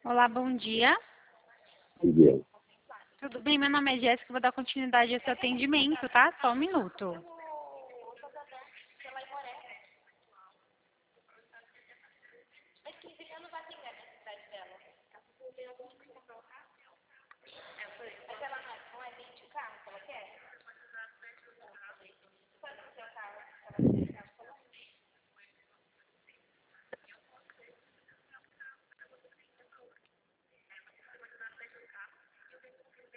Olá, bom dia. Miguel. Tudo bem? Meu nome é Jéssica, vou dar continuidade ao seu atendimento, tá? Só um minuto.